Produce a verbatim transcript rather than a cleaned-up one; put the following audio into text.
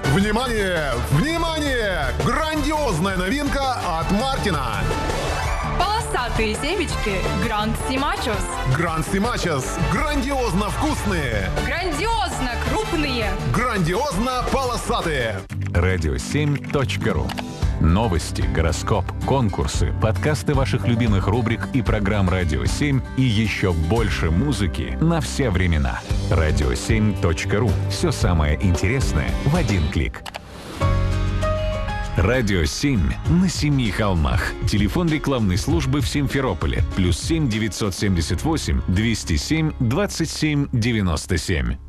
Внимание! Внимание! Грандиозная новинка от Мартина. Полосатые семечки Гранд Симачос. Гранд Симачос. Грандиозно вкусные. Грандиозно крупные. Грандиозно полосатые. радио семь точка ру. Новости, гороскоп, конкурсы, подкасты ваших любимых рубрик и программ «Радио семь» и еще больше музыки на все времена. радио семь точка ру. Все самое интересное в один клик. «Радио семь» на семи холмах. Телефон рекламной службы в Симферополе. Плюс семь девятьсот семьдесят восемь двести семь двадцать семь девяносто семь.